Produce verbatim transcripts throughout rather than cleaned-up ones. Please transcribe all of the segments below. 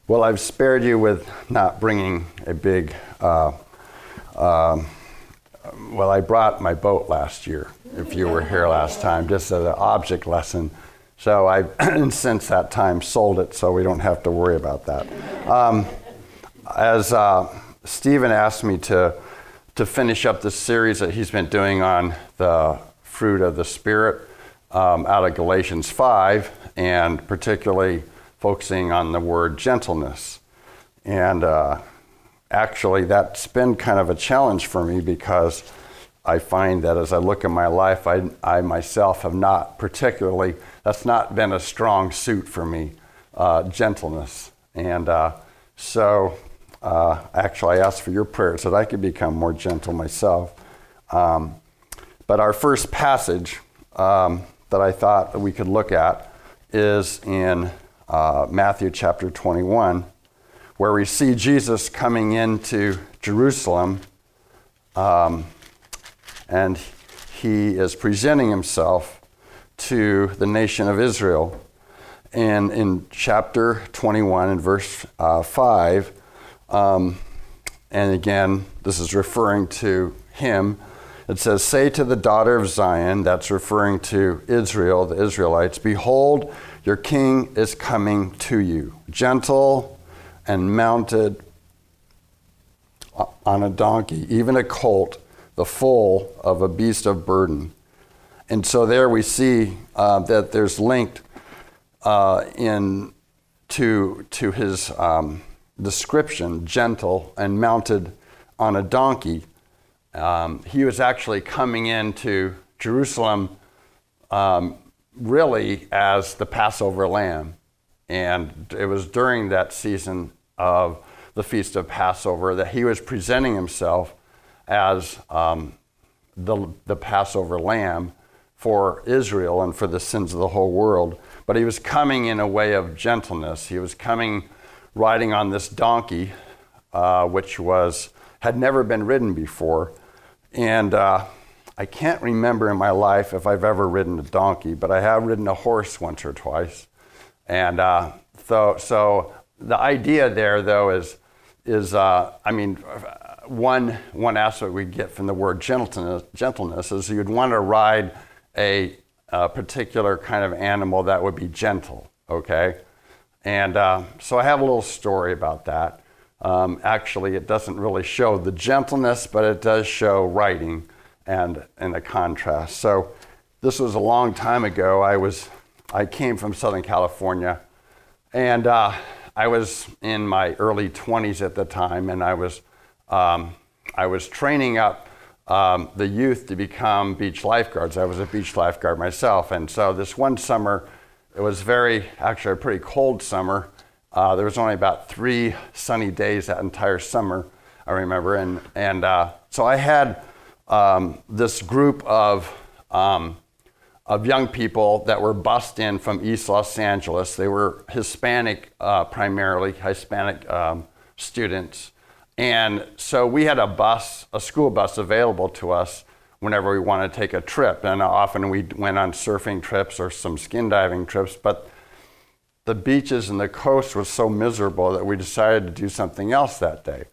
Well, I've spared you with not bringing a big, uh, um, well, I brought my boat last year, if you were here last time, just as an object lesson. So I, since that time, sold it, so we don't have to worry about that. Um, as uh, Stephen asked me to, to finish up the series that he's been doing on the fruit of the Spirit um, out of Galatians five, and particularly focusing on the word gentleness. And uh, actually, that's been kind of a challenge for me because I find that as I look at my life, I, I myself have not particularly, that's not been a strong suit for me, uh, gentleness. And uh, so uh, actually, I asked for your prayers that I could become more gentle myself. Um, but our first passage um, that I thought that we could look at is in Uh, Matthew chapter twenty-one, where we see Jesus coming into Jerusalem, um, and he is presenting himself to the nation of Israel. And in chapter twenty-one, in verse uh, five, um, and again, this is referring to him, it says, "Say to the daughter of Zion," that's referring to Israel, the Israelites, "Behold, your king is coming to you, gentle and mounted on a donkey, even a colt, the foal of a beast of burden." And so there we see uh, that there's linked uh, in to, to his um, description, gentle and mounted on a donkey. Um, he was actually coming into Jerusalem um, really as the Passover lamb. And it was during that season of the Feast of Passover that he was presenting himself as um, the, the Passover lamb for Israel and for the sins of the whole world. But he was coming in a way of gentleness. He was coming riding on this donkey, uh, which was had never been ridden before. And uh, I can't remember in my life if I've ever ridden a donkey, but I have ridden a horse once or twice. And uh, so, so the idea there, though, is, is uh, I mean, one one aspect we get from the word gentleness, gentleness is you'd want to ride a, a particular kind of animal that would be gentle, okay? And uh, so I have a little story about that. Um, actually, it doesn't really show the gentleness, but it does show riding and and the contrast. So this was a long time ago. I was I came from Southern California, and uh, I was in my early twenties at the time, and I was um, I was training up um, the youth to become beach lifeguards. I was a beach lifeguard myself, and so this one summer, it was very actually a pretty cold summer. Uh, there was only about three sunny days that entire summer, I remember, and and uh, so I had um, this group of um, of young people that were bussed in from East Los Angeles. They were Hispanic, uh, primarily Hispanic um, students, and so we had a bus, a school bus, available to us whenever we wanted to take a trip. And often we went on surfing trips or some skin diving trips, but the beaches and the coast was so miserable that we decided to do something else that day.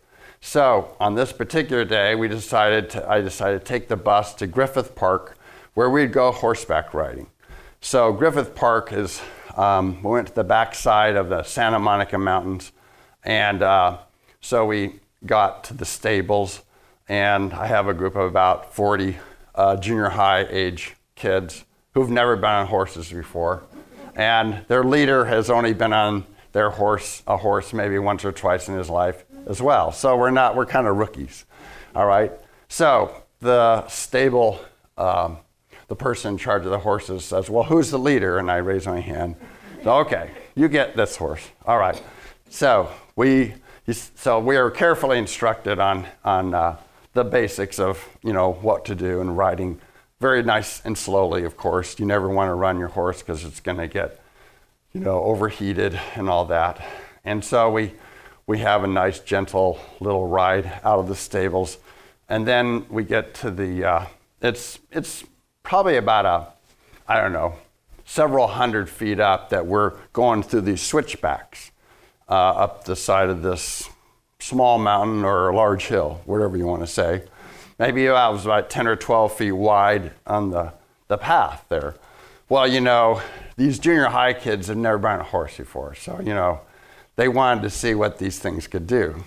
So on this particular day, we decided to, I decided to take the bus to Griffith Park, where we'd go horseback riding. So Griffith Park is, um, we went to the backside of the Santa Monica Mountains, and uh, so we got to the stables, and I have a group of about forty uh, junior high age kids who've never been on horses before. And their leader has only been on their horse, a horse maybe once or twice in his life as well. So we're not, we're kind of rookies, all right? So the stable, um, the person in charge of the horses says, "Well, who's the leader?" And I raise my hand. So, okay, you get this horse. All right. So we, so we are carefully instructed on, on uh, the basics of, you know, what to do in riding. Very nice and slowly, of course. You never want to run your horse because it's going to get, you know, overheated and all that. And so we we have a nice, gentle little ride out of the stables, and then we get to the. Uh, it's it's probably about a, I don't know, several hundred feet up that we're going through these switchbacks. uh, up the side of this small mountain or a large hill, whatever you want to say. Maybe it was about ten or twelve feet wide on the, the path there. Well, you know, these junior high kids had never been on a horse before, so, you know, they wanted to see what these things could do.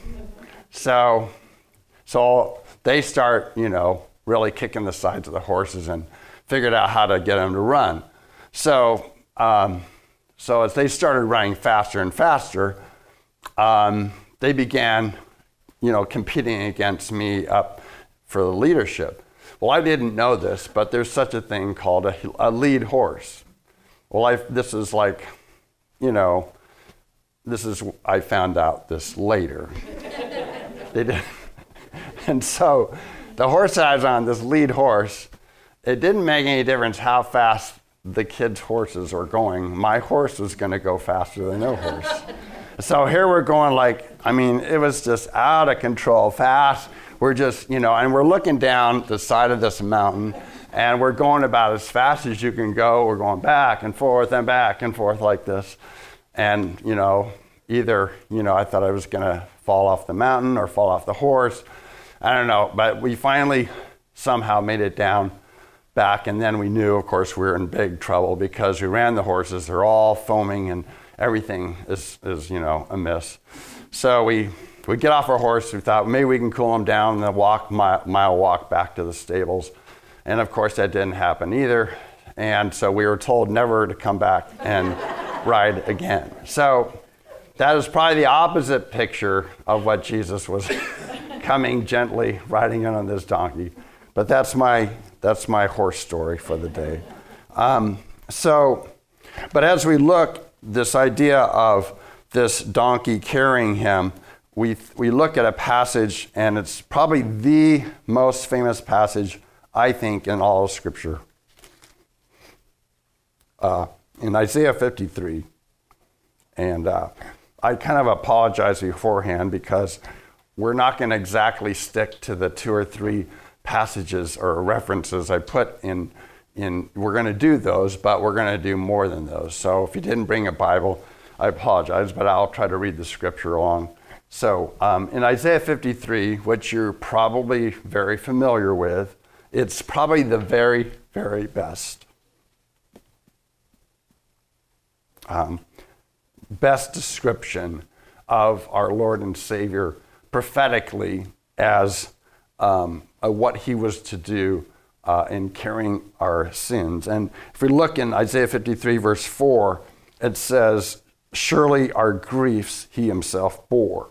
So, so they start, you know, really kicking the sides of the horses and figured out how to get them to run. So, um, so as they started running faster and faster, um, they began, you know, competing against me up for the leadership. Well, I didn't know this, but there's such a thing called a, a lead horse. Well, I, this is like, you know, this is, I found out this later. They did. And so the horse I was on, this lead horse, it didn't make any difference how fast the kids' horses were going. My horse was going to go faster than their horse. So here we're going like, I mean, it was just out of control, fast. We're just, you know, and we're looking down the side of this mountain, and we're going about as fast as you can go. We're going back and forth and back and forth like this. And, you know, either, you know, I thought I was going to fall off the mountain or fall off the horse. I don't know, but we finally somehow made it down back, and then we knew, of course, we were in big trouble because we ran the horses. They're all foaming and everything is, is you know, amiss. So we we get off our horse. We thought maybe we can cool them down and then walk mile, mile walk back to the stables. And of course, that didn't happen either. And so we were told never to come back and ride again. So that is probably the opposite picture of what Jesus was coming gently, riding in on this donkey. But that's my that's my horse story for the day. Um, so, but as we look, this idea of this donkey carrying him, we we look at a passage, and it's probably the most famous passage, I think, in all of Scripture. Uh, in Isaiah fifty-three, and uh, I kind of apologize beforehand because we're not going to exactly stick to the two or three passages or references I put in. In we're going to do those, but we're going to do more than those. So if you didn't bring a Bible, I apologize, but I'll try to read the Scripture along. So um, in Isaiah fifty-three, which you're probably very familiar with, it's probably the very, very best. Um, best description of our Lord and Savior prophetically as um, uh, what he was to do uh, in carrying our sins. And if we look in Isaiah fifty-three, verse four, it says, "Surely our griefs he himself bore,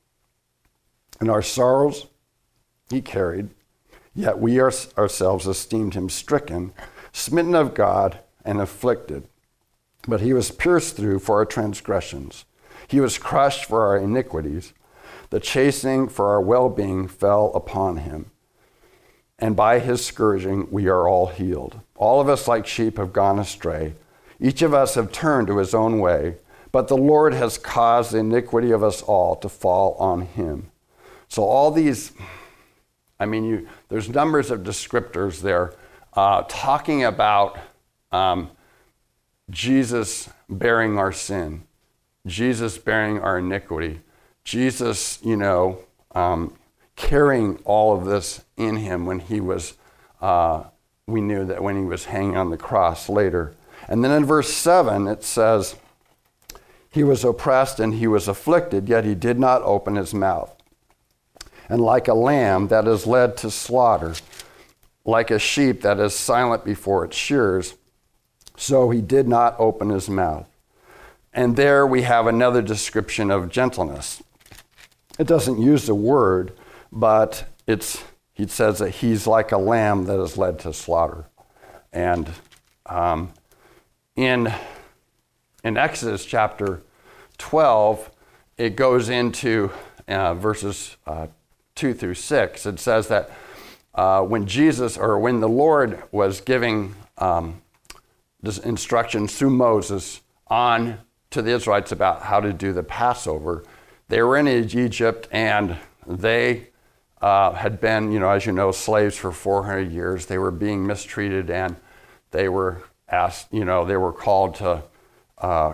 and our sorrows he carried, yet we are, ourselves esteemed him stricken, smitten of God, and afflicted. But he was pierced through for our transgressions. He was crushed for our iniquities. The chastening for our well-being fell upon him. And by his scourging we are all healed. All of us like sheep have gone astray. Each of us have turned to his own way. But the Lord has caused the iniquity of us all to fall on him." So all these, I mean, you, there's numbers of descriptors there uh, talking about um, Jesus bearing our sin, Jesus bearing our iniquity, Jesus, you know, um, carrying all of this in him when he was, uh, we knew that when he was hanging on the cross later. And then in verse seven, it says, "He was oppressed and he was afflicted, yet he did not open his mouth. And like a lamb that is led to slaughter, like a sheep that is silent before its shearers, so he did not open his mouth." And there we have another description of gentleness. It doesn't use the word, but it's he says that he's like a lamb that is led to slaughter. And um, in in Exodus chapter twelve, it goes into uh, verses uh, two through six. It says that uh, when Jesus, or when the Lord was giving um, this instructions through Moses on to the Israelites about how to do the Passover, they were in Egypt, and they uh, had been, you know, as you know, slaves for four hundred years. They were being mistreated, and they were asked, you know, they were called to uh,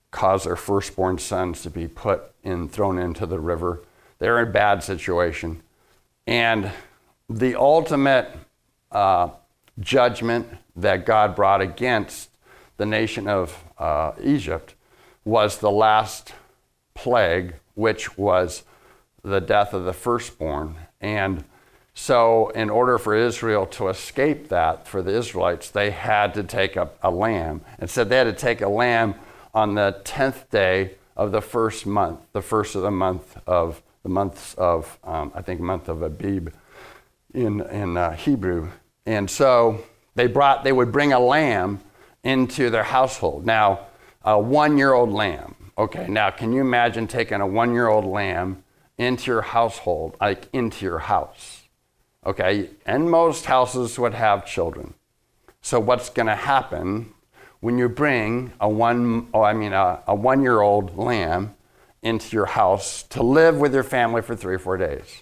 cause their firstborn sons to be put in, thrown into the river. They're in a bad situation. And the ultimate uh, judgment that God brought against the nation of uh, Egypt was the last plague, which was the death of the firstborn. And so in order for Israel to escape that, for the Israelites, they had to take a, a lamb. And said they had to take a lamb on the tenth day of the first month, the first of the month of the months of, um, I think, month of Abib in, in uh, Hebrew. And so they brought, they would bring a lamb into their household. Now, a one-year-old lamb. Okay, now can you imagine taking a one-year-old lamb into your household, like into your house? Okay, and most houses would have children. So what's going to happen when you bring a one, oh, I mean a, a one-year-old lamb into your house to live with your family for three or four days?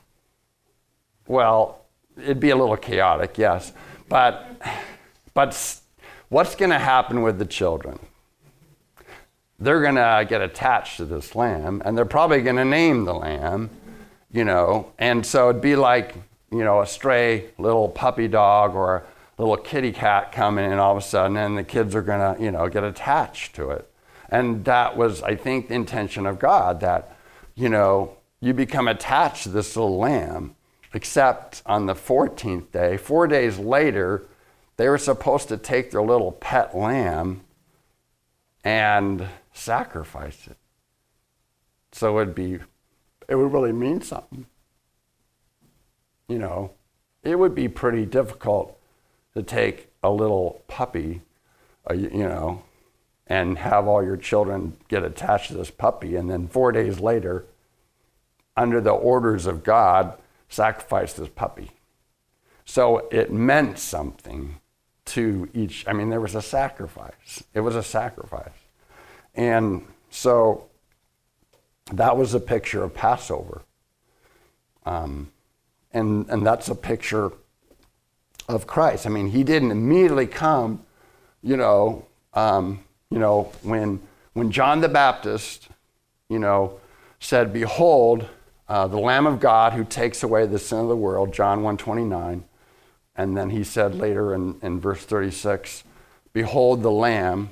Well, it'd be a little chaotic, yes, but but what's going to happen with the children? They're going to get attached to this lamb, and they're probably going to name the lamb, you know, and so it'd be like, you know, a stray little puppy dog or a little kitty cat coming in all of a sudden, and the kids are going to, you know, get attached to it. And that was, I think, the intention of God, that, you know, you become attached to this little lamb, except on the fourteenth day, four days later, they were supposed to take their little pet lamb and sacrifice it. So it'd be, it would really mean something. You know, it would be pretty difficult to take a little puppy, uh, you know, and have all your children get attached to this puppy, and then four days later, under the orders of God, sacrifice this puppy. So it meant something to each. I mean, there was a sacrifice. It was a sacrifice. And so that was a picture of Passover. Um, and, and that's a picture of Christ. I mean, he didn't immediately come, you know, um, you know, when when John the Baptist, you know, said, "Behold, uh, the Lamb of God who takes away the sin of the world," John one twenty-nine, and then he said later in, in verse thirty-six, "Behold the Lamb."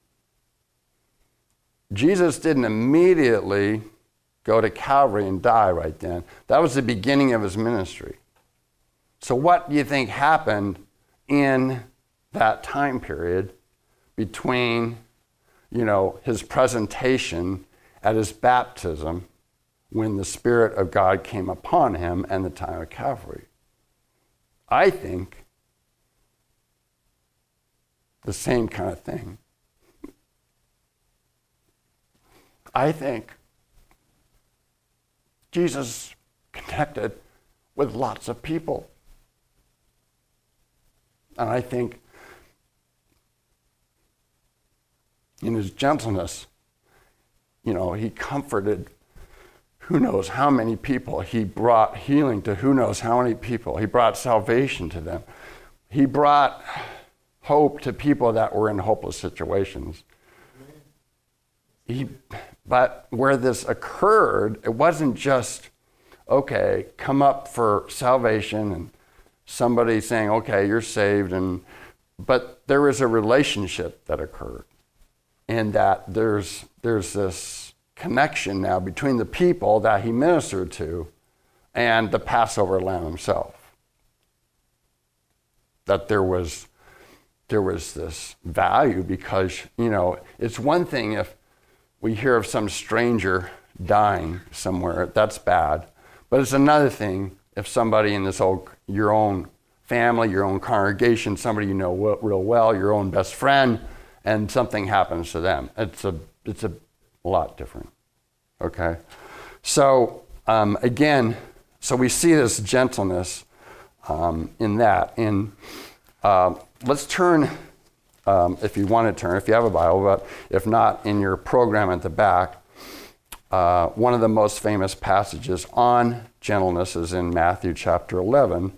Jesus didn't immediately go to Calvary and die right then. That was the beginning of his ministry. So what do you think happened in that time period between, you know, his presentation at his baptism, when the Spirit of God came upon him, and the time of Calvary? I think the same kind of thing. I think Jesus connected with lots of people. And I think in his gentleness, you know, he comforted who knows how many people. He brought healing to who knows how many people. He brought salvation to them. He brought hope to people that were in hopeless situations. He, but where this occurred, it wasn't just, okay, come up for salvation and somebody saying, okay, you're saved, and but there was a relationship that occurred, and that there's there's this connection now between the people that he ministered to and the Passover lamb himself. That there was there was this value, because, you know, it's one thing if we hear of some stranger dying somewhere, that's bad. But it's another thing if somebody in this old, your own family, your own congregation, somebody you know real well, your own best friend, and something happens to them. It's a it's a lot different. Okay, so um, again, so we see this gentleness um, in that. In uh, let's turn, um, if you want to turn, if you have a Bible, but if not, in your program at the back. Uh, one of the most famous passages on gentleness is in Matthew chapter eleven,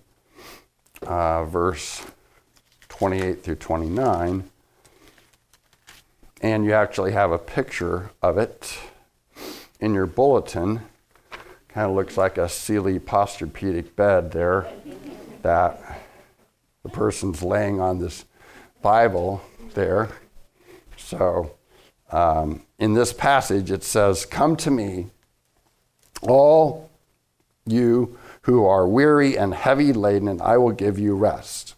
uh, verse twenty-eight through twenty-nine. And you actually have a picture of it in your bulletin. Kind of looks like a Sealy Posturepedic bed there that the person's laying on this Bible there. So um, in this passage it says, "Come to me, all you who are weary and heavy laden, and I will give you rest.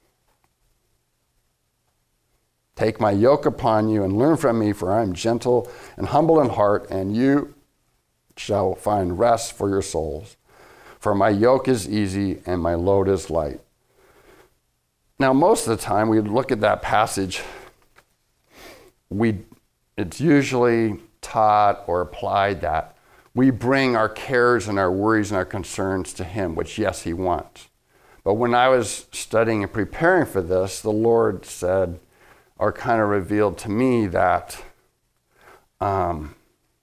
Take my yoke upon you and learn from me, for I am gentle and humble in heart, and you shall find rest for your souls. For my yoke is easy and my load is light." Now, most of the time we look at that passage, we it's usually taught or applied that we bring our cares and our worries and our concerns to him, which, yes, he wants. But when I was studying and preparing for this, the Lord said, or kind of revealed to me that um,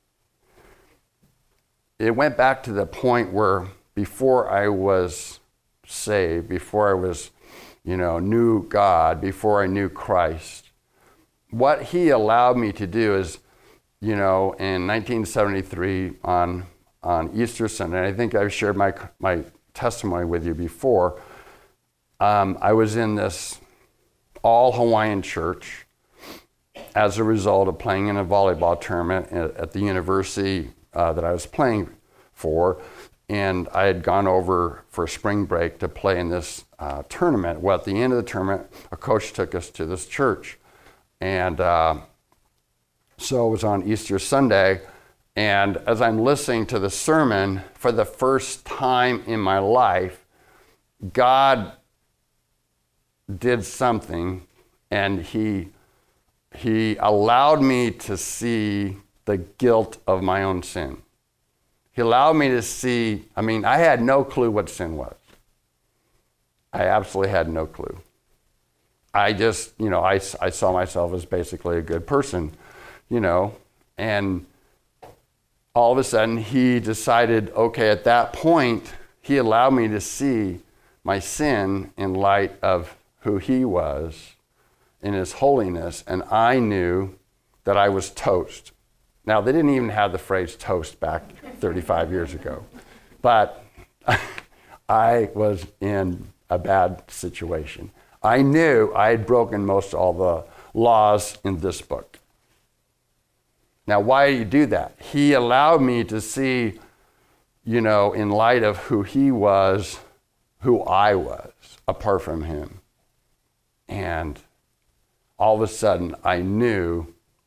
it went back to the point where before I was saved, before I was, you know, knew God, before I knew Christ, what he allowed me to do is, you know, in nineteen seventy-three on on Easter Sunday, I think I've shared my my testimony with you before. Um, I was in this all Hawaiian church as a result of playing in a volleyball tournament at, at the university uh, that I was playing for, and I had gone over for spring break to play in this uh, tournament. Well, at the end of the tournament, a coach took us to this church, and uh, so it was on Easter Sunday, and as I'm listening to the sermon, for the first time in my life, God did something, and he he allowed me to see the guilt of my own sin. He allowed me to see, I mean, I had no clue what sin was. I absolutely had no clue. I just, you know, I, I saw myself as basically a good person, you know, and all of a sudden he decided, okay, at that point, he allowed me to see my sin in light of who he was in his holiness, and I knew that I was toast. Now, they didn't even have the phrase toast back thirty-five years ago, but I was in a bad situation. I knew I had broken most all the laws in this book. Now, why did he do that? He allowed me to see, you know, in light of who he was, who I was, apart from him. And all of a sudden, I knew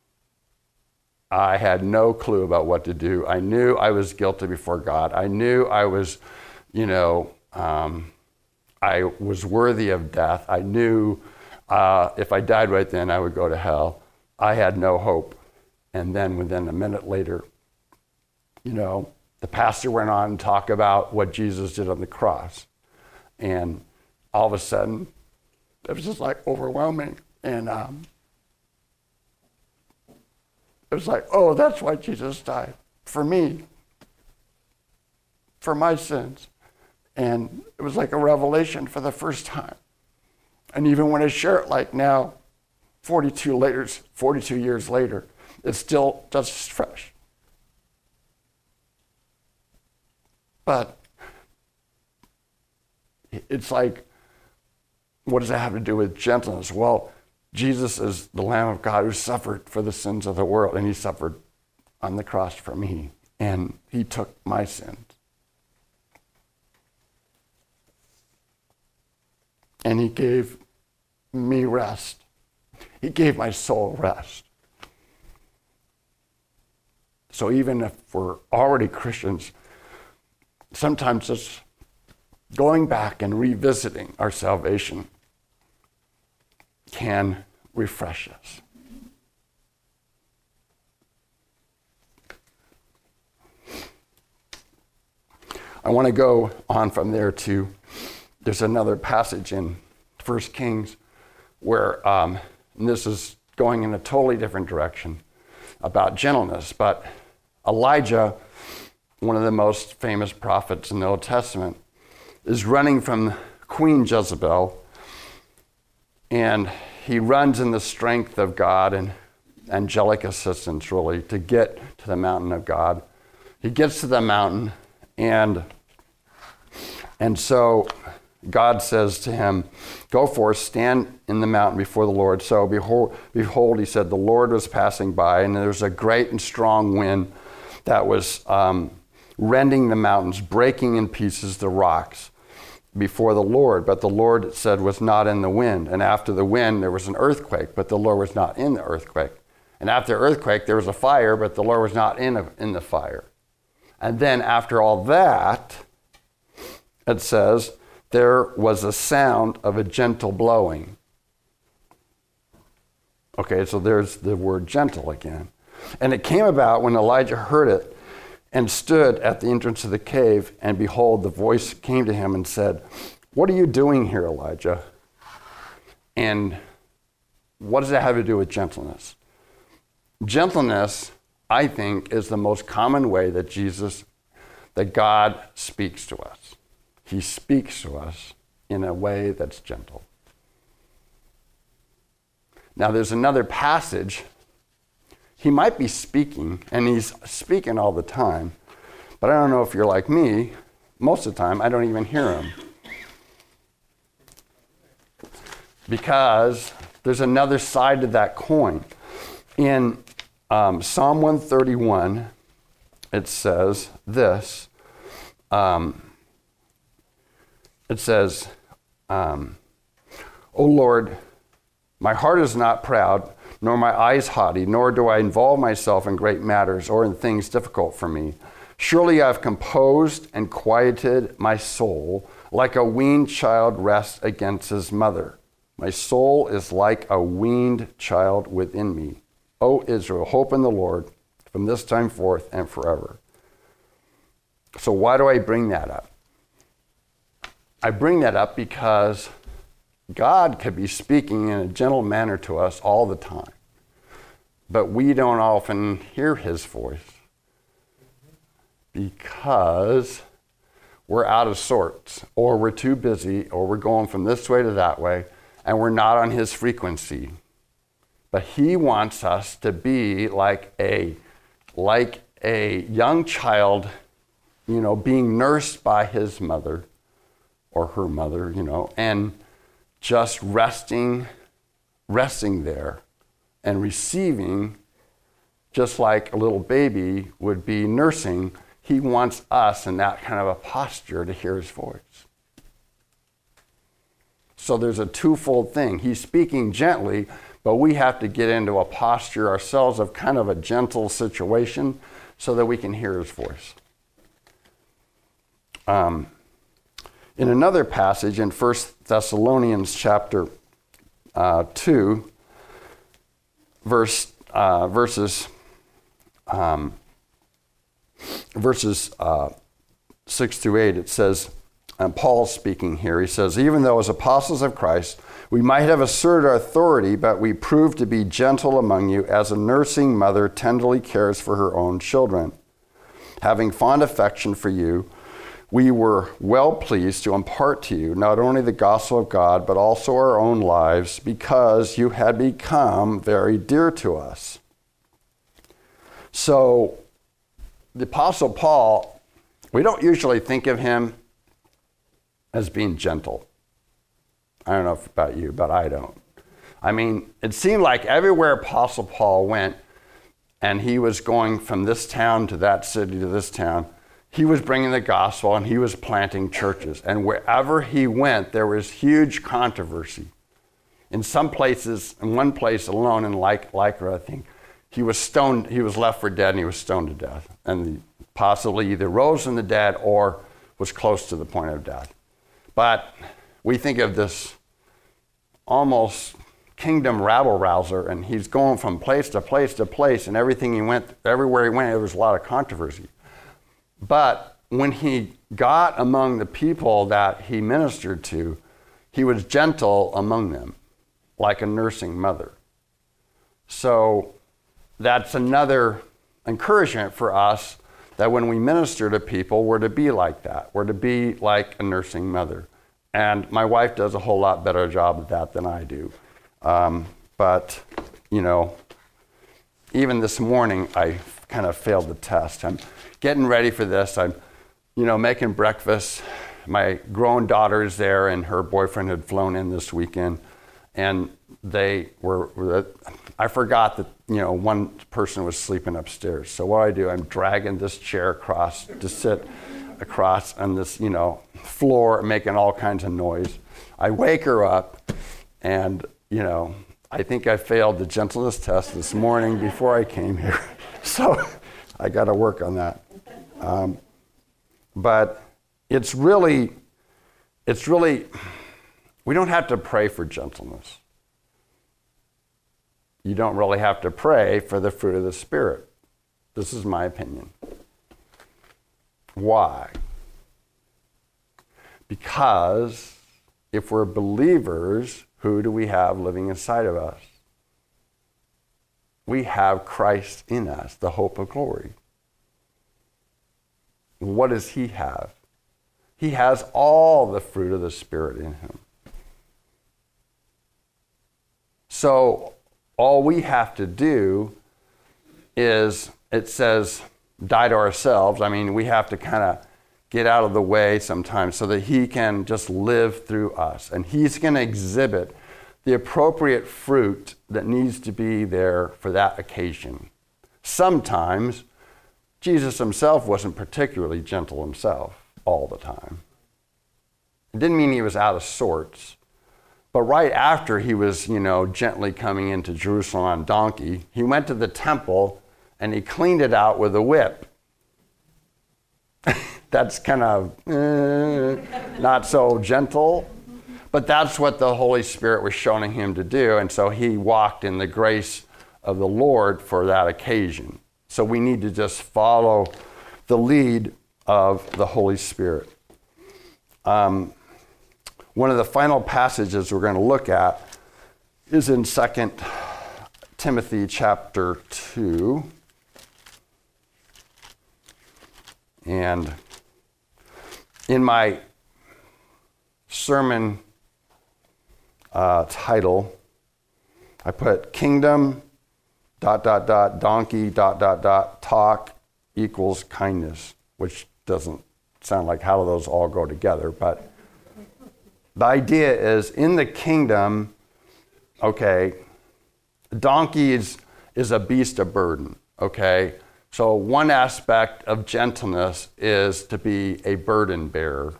I had no clue about what to do. I knew I was guilty before God. I knew I was, you know, um, I was worthy of death. I knew uh, if I died right then, I would go to hell. I had no hope. And then within a minute later, you know, the pastor went on and talked about what Jesus did on the cross. And all of a sudden, it was just like overwhelming. And um, it was like, oh, that's why Jesus died. For me. For my sins. And it was like a revelation for the first time. And even when I share it like now, forty-two later, forty-two years later, it's still just as fresh. But it's like, what does that have to do with gentleness? Well, Jesus is the Lamb of God who suffered for the sins of the world, and he suffered on the cross for me, and he took my sins. And he gave me rest. He gave my soul rest. So even if we're already Christians, sometimes just going back and revisiting our salvation can refresh us. I want to go on from there to, there's another passage in First Kings where, um, and this is going in a totally different direction, about gentleness, but Elijah, one of the most famous prophets in the Old Testament, is running from Queen Jezebel, and he runs in the strength of God, and angelic assistance, really, to get to the mountain of God. He gets to the mountain, and, and so God says to him, go forth, stand in the mountain before the Lord. So behold, behold, he said, the Lord was passing by, and there was a great and strong wind that was um, rending the mountains, breaking in pieces the rocks before the Lord. But the Lord, it said, was not in the wind. And after the wind, there was an earthquake, but the Lord was not in the earthquake. And after the earthquake, there was a fire, but the Lord was not in, a, in the fire. And then after all that, it says, there was a sound of a gentle blowing. Okay, so there's the word gentle again. And it came about when Elijah heard it and stood at the entrance of the cave, and behold, the voice came to him and said, what are you doing here, Elijah? And what does that have to do with gentleness? Gentleness, I think, is the most common way that Jesus, that God speaks to us. He speaks to us in a way that's gentle. Now, there's another passage. He might be speaking, and he's speaking all the time, but I don't know if you're like me. Most of the time, I don't even hear him. Because there's another side to that coin. In um, Psalm one thirty-one, it says this. Um, it says, um, O Lord, my heart is not proud, nor my eyes haughty, nor do I involve myself in great matters or in things difficult for me. Surely I have composed and quieted my soul, like a weaned child rests against his mother. My soul is like a weaned child within me. O Israel, hope in the Lord from this time forth and forever. So why do I bring that up? I bring that up because God could be speaking in a gentle manner to us all the time, but we don't often hear his voice because we're out of sorts, or we're too busy, or we're going from this way to that way, and we're not on his frequency. But he wants us to be like a, like a young child, you know, being nursed by his mother or her mother, you know, and just resting, resting there and receiving, just like a little baby would be nursing. He wants us in that kind of a posture to hear his voice. So there's a twofold thing. He's speaking gently, but we have to get into a posture ourselves of kind of a gentle situation so that we can hear his voice. Um, in another passage in First Thessalonians chapter uh, two, verse uh, verses um, verses uh, six through eight, it says, and Paul's speaking here, he says, even though as apostles of Christ, we might have asserted our authority, but we proved to be gentle among you as a nursing mother tenderly cares for her own children. Having fond affection for you, we were well pleased to impart to you not only the gospel of God, but also our own lives, because you had become very dear to us. So the Apostle Paul, we don't usually think of him as being gentle. I don't know if about you, but I don't. I mean, it seemed like everywhere Apostle Paul went, and he was going from this town to that city to this town, he was bringing the gospel and he was planting churches. And wherever he went, there was huge controversy. In some places, in one place alone in Lycra, I think, he was stoned, he was left for dead and he was stoned to death. And possibly either rose from the dead or was close to the point of death. But we think of this almost kingdom rabble-rouser, and he's going from place to place to place, and everything he went, everywhere he went, there was a lot of controversy. But when he got among the people that he ministered to, he was gentle among them, like a nursing mother. So that's another encouragement for us, that when we minister to people, we're to be like that. We're to be like a nursing mother. And my wife does a whole lot better job of that than I do. Um, but, you know, even this morning, I kind of failed the test. I'm getting ready for this. I'm, you know, making breakfast. My grown daughter is there, and her boyfriend had flown in this weekend, and they were, were I forgot that, you know, one person was sleeping upstairs. So what I do, I'm dragging this chair across to sit across on this, you know, floor, making all kinds of noise. I wake her up, and, you know, I think I failed the gentleness test this morning before I came here. So I got to work on that. Um, but it's really, it's really, we don't have to pray for gentleness. You don't really have to pray for the fruit of the Spirit. This is my opinion. Why? Because if we're believers, who do we have living inside of us? We have Christ in us, the hope of glory. What does he have? He has all the fruit of the Spirit in him. So all we have to do is, it says, die to ourselves. I mean, we have to kind of get out of the way sometimes so that he can just live through us. And he's going to exhibit the appropriate fruit that needs to be there for that occasion. Sometimes Jesus himself wasn't particularly gentle himself all the time. It didn't mean he was out of sorts. But right after he was, you know, gently coming into Jerusalem on a donkey, he went to the temple and he cleaned it out with a whip. That's kind of eh, not so gentle. But that's what the Holy Spirit was showing him to do. And so he walked in the grace of the Lord for that occasion. So we need to just follow the lead of the Holy Spirit. Um, one of the final passages we're going to look at is in Second Timothy chapter two. And in my sermon uh, title, I put kingdom, dot, dot, dot, donkey, dot, dot, dot, talk equals kindness, which doesn't sound like how do those all go together, but the idea is in the kingdom, okay, donkey is, is a beast of burden, okay? So one aspect of gentleness is to be a burden bearer.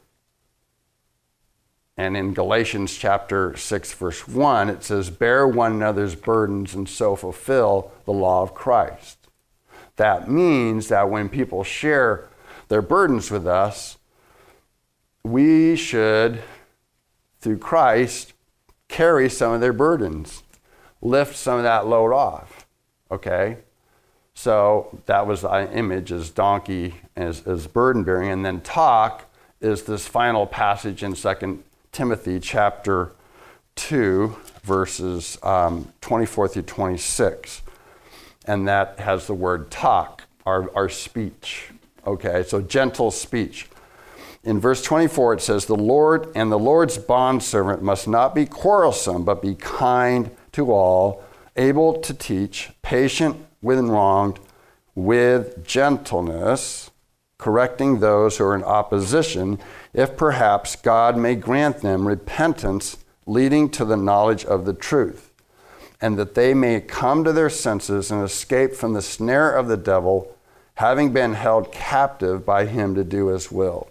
And in Galatians chapter six, verse one, it says, bear one another's burdens and so fulfill the law of Christ. That means that when people share their burdens with us, we should, through Christ, carry some of their burdens, lift some of that load off, okay? So that was the image as donkey, as, as burden bearing. And then talk is this final passage in Second Timothy chapter two, verses um, twenty-four through twenty-six. And that has the word talk, our, our speech. Okay, so gentle speech. In verse twenty-four, it says, the Lord and the Lord's bondservant must not be quarrelsome, but be kind to all, able to teach, patient when wronged, with gentleness, correcting those who are in opposition, if perhaps God may grant them repentance leading to the knowledge of the truth, and that they may come to their senses and escape from the snare of the devil, having been held captive by him to do his will.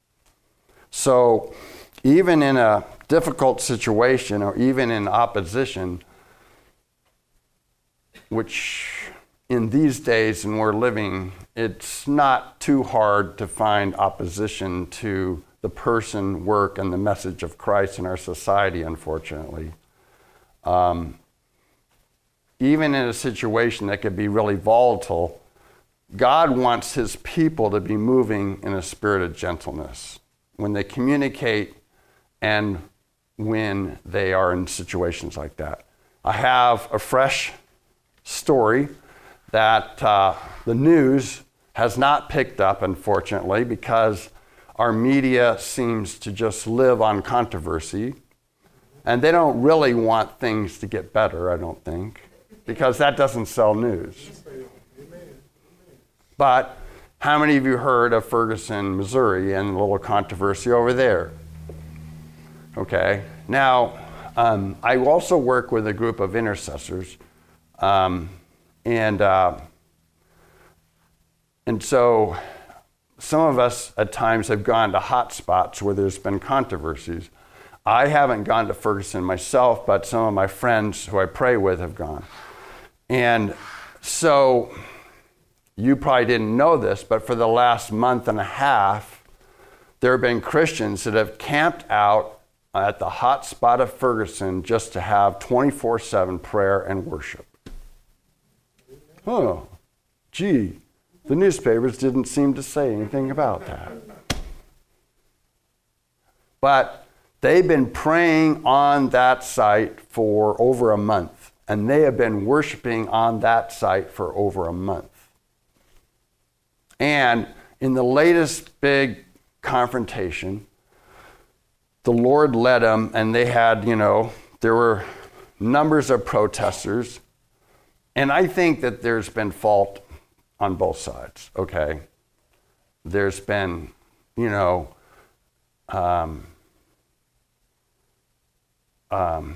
So even in a difficult situation or even in opposition, which in these days and we're living, it's not too hard to find opposition to the person, work, and the message of Christ in our society, unfortunately. Um, even in a situation that could be really volatile, God wants his people to be moving in a spirit of gentleness when they communicate and when they are in situations like that. I have a fresh story that uh, the news has not picked up, unfortunately, because our media seems to just live on controversy, and they don't really want things to get better, I don't think, because that doesn't sell news. But how many of you heard of Ferguson, Missouri, and the little controversy over there? Okay. Now, um, I also work with a group of intercessors, um, and uh, and so some of us at times have gone to hot spots where there's been controversies. I haven't gone to Ferguson myself, but some of my friends who I pray with have gone. And so you probably didn't know this, but for the last month and a half, there have been Christians that have camped out at the hot spot of Ferguson just to have twenty-four seven prayer and worship. Oh, gee, the newspapers didn't seem to say anything about that. But they've been praying on that site for over a month, and they have been worshiping on that site for over a month. And in the latest big confrontation, the Lord led them, and they had, you know, there were numbers of protesters. And I think that there's been fault on both sides, okay? There's been, you know, um, um,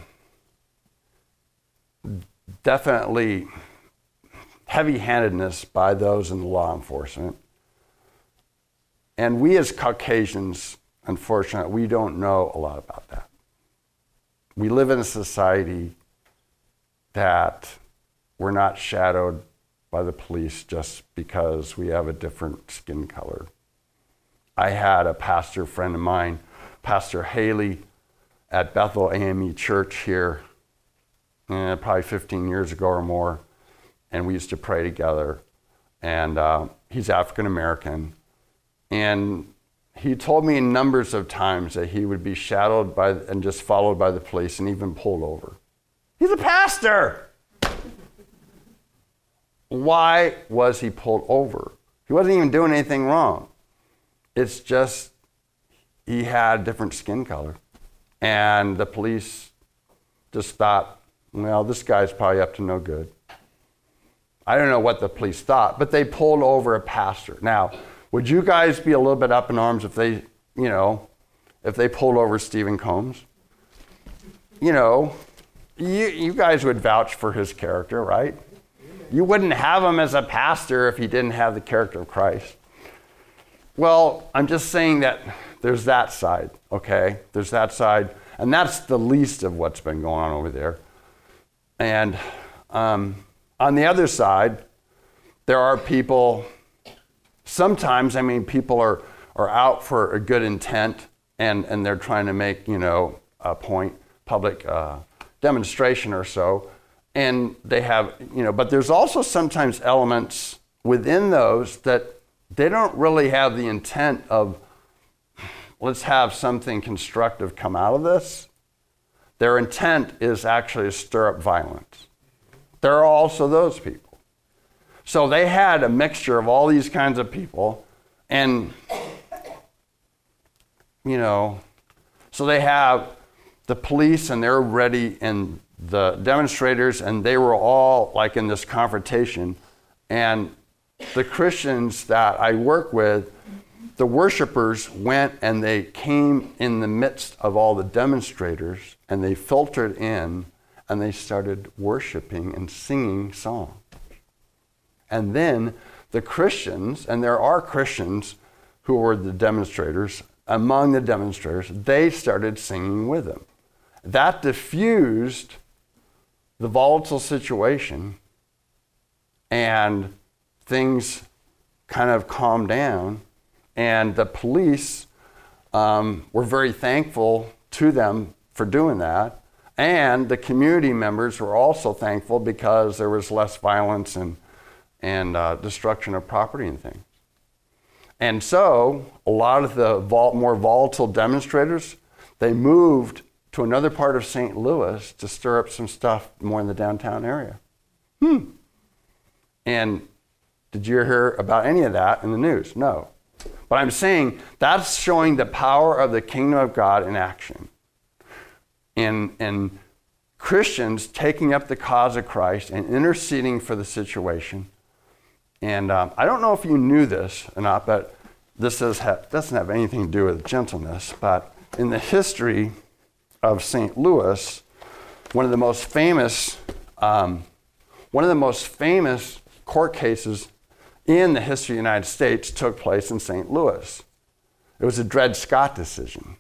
definitely heavy-handedness by those in the law enforcement. And we as Caucasians, unfortunately, we don't know a lot about that. We live in a society that we're not shadowed by the police just because we have a different skin color. I had a pastor friend of mine, Pastor Haley, at Bethel A M E Church here, eh, probably fifteen years ago or more, and we used to pray together. And uh, he's African American, and he told me numbers of times that he would be shadowed by and just followed by the police and even pulled over. He's a pastor. Why was he pulled over? He wasn't even doing anything wrong. It's just he had a different skin color. And the police just thought, well, this guy's probably up to no good. I don't know what the police thought, but they pulled over a pastor. Now, would you guys be a little bit up in arms if they, you know, if they pulled over Stephen Combs? You know, you, you guys would vouch for his character, right? You wouldn't have him as a pastor if he didn't have the character of Christ. Well, I'm just saying that there's that side, okay? There's that side, and that's the least of what's been going on over there. And um, on the other side, there are people. Sometimes, I mean, people are, are out for a good intent, and, and they're trying to make, you know, a point, public uh, demonstration or so, and they have, you know, but there's also sometimes elements within those that they don't really have the intent of, let's have something constructive come out of this. Their intent is actually to stir up violence. There are also those people. So they had a mixture of all these kinds of people, and, you know, so they have the police, and they're ready, and the demonstrators, and they were all like in this confrontation. And the Christians that I work with, the worshipers went and they came in the midst of all the demonstrators, and they filtered in, and they started worshiping and singing songs. And then the Christians, and there are Christians who were the demonstrators, among the demonstrators, they started singing with them. That diffused the volatile situation, and things kind of calmed down, and the police um, were very thankful to them for doing that, and the community members were also thankful because there was less violence and and uh, destruction of property and things. And so a lot of the vol- more volatile demonstrators, they moved to another part of Saint Louis to stir up some stuff more in the downtown area. Hmm. And did you hear about any of that in the news? No. But I'm saying that's showing the power of the kingdom of God in action. In, in Christians taking up the cause of Christ and interceding for the situation. And um, I don't know if you knew this or not, but this does have, doesn't have anything to do with gentleness. But in the history of Saint Louis, one of the most famous, um, one of the most famous court cases in the history of the United States took place in Saint Louis. It was a Dred Scott decision.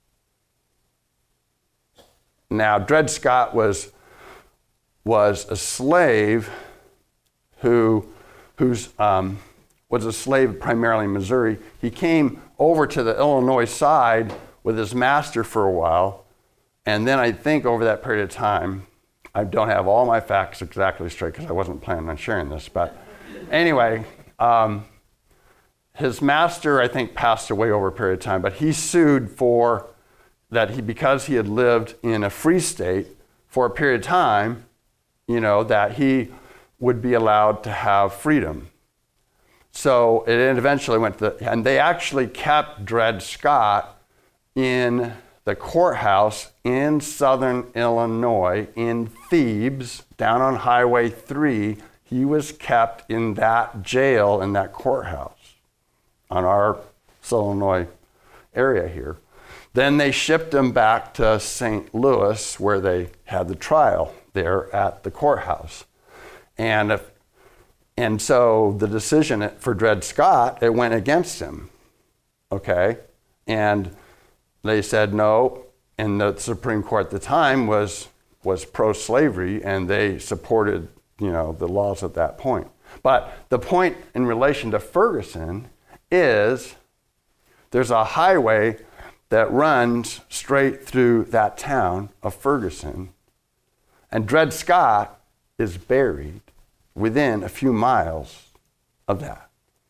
Now, Dred Scott was, was a slave who who's, um, was a slave primarily in Missouri. He came over to the Illinois side with his master for a while, and then I think over that period of time, I don't have all my facts exactly straight because I wasn't planning on sharing this, but anyway, um, his master, I think, passed away over a period of time, but he sued for that he, because he had lived in a free state for a period of time, you know, that he would be allowed to have freedom. So it eventually went to the, and they actually kept Dred Scott in the courthouse in southern Illinois, in Thebes, down on Highway three. He was kept in that jail, in that courthouse, on our Illinois area here. Then they shipped him back to Saint Louis, where they had the trial there at the courthouse. And if, and so the decision for Dred Scott, it went against him, okay? And they said no, and the Supreme Court at the time was was pro-slavery, and they supported, you know, the laws at that point. But the point in relation to Ferguson is there's a highway that runs straight through that town of Ferguson, and Dred Scott is buried within a few miles of that.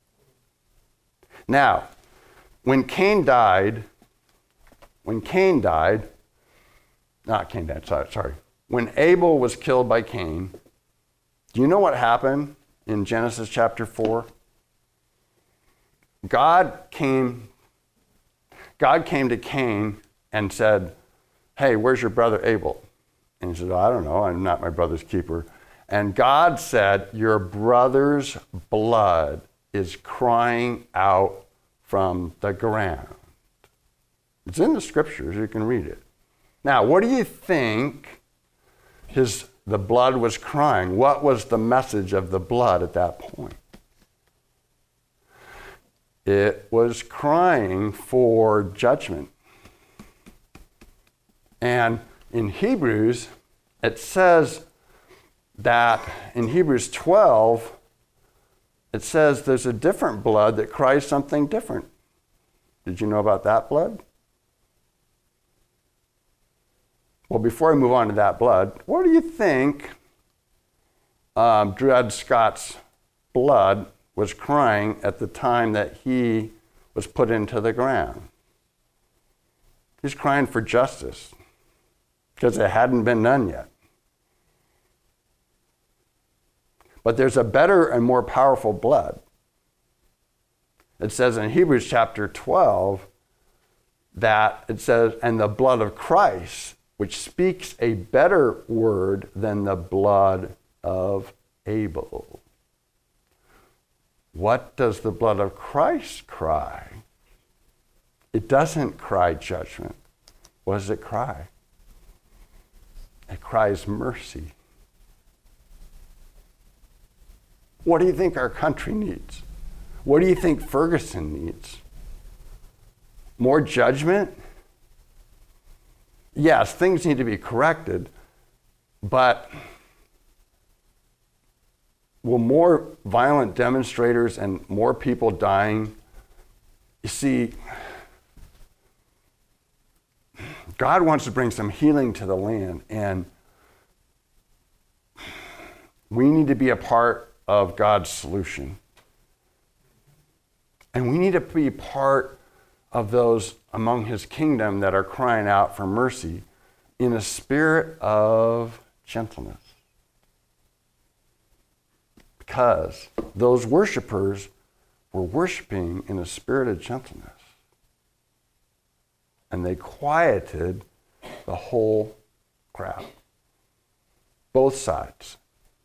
Now, when Cain died, when Cain died, not Cain died, sorry, sorry, when Abel was killed by Cain, do you know what happened in Genesis chapter four? God came, God came to Cain and said, hey, where's your brother Abel? And he said, I don't know, I'm not my brother's keeper. And God said, your brother's blood is crying out from the ground. It's in the scriptures, you can read it. Now, what do you think his the blood was crying? What was the message of the blood at that point? It was crying for judgment. And in Hebrews, it says that in Hebrews twelve, it says there's a different blood that cries something different. Did you know about that blood? Well, before I move on to that blood, what do you think um, Dred Scott's blood was crying at the time that he was put into the ground? He's crying for justice because it hadn't been done yet. But there's a better and more powerful blood. It says in Hebrews chapter twelve that it says, and the blood of Christ, which speaks a better word than the blood of Abel. What does the blood of Christ cry? It doesn't cry judgment. What does it cry? It cries mercy. What do you think our country needs? What do you think Ferguson needs? More judgment? Yes, things need to be corrected, but will more violent demonstrators and more people dying? You see, God wants to bring some healing to the land, and we need to be a part of God's solution. And we need to be part of those among his kingdom that are crying out for mercy in a spirit of gentleness. Because those worshipers were worshiping in a spirit of gentleness. And they quieted the whole crowd. both sides.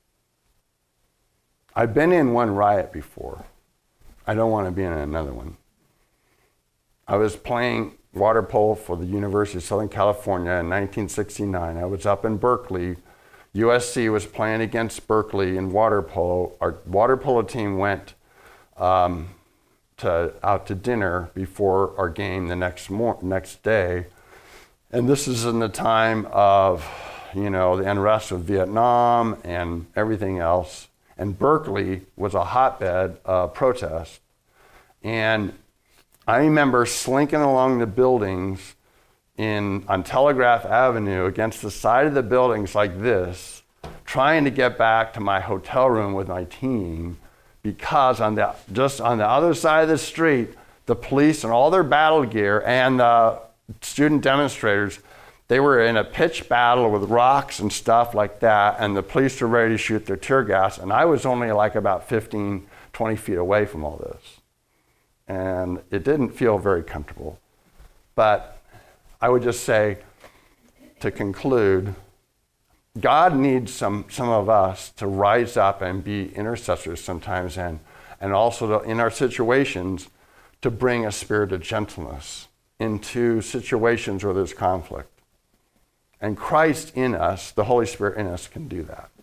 I've been in one riot before. I don't want to be in another one. I was playing water polo for the University of Southern California in nineteen sixty-nine. I was up in Berkeley. U S C was playing against Berkeley in water polo. Our water polo team went um, to, out to dinner before our game the next mor- next day. And this is in the time of, you know, the unrest of Vietnam and everything else. And Berkeley was a hotbed of protest. And I remember slinking along the buildings in on Telegraph Avenue against the side of the buildings like this, trying to get back to my hotel room with my team, because on the just on the other side of the street, the police and all their battle gear and the student demonstrators, they were in a pitched battle with rocks and stuff like that, and the police were ready to shoot their tear gas, and I was only like about fifteen, twenty feet away from all this. And it didn't feel very comfortable. But I would just say, to conclude, God needs some, some of us to rise up and be intercessors sometimes, and, and also to, in our situations, to bring a spirit of gentleness into situations where there's conflict. And Christ in us, the Holy Spirit in us, can do that.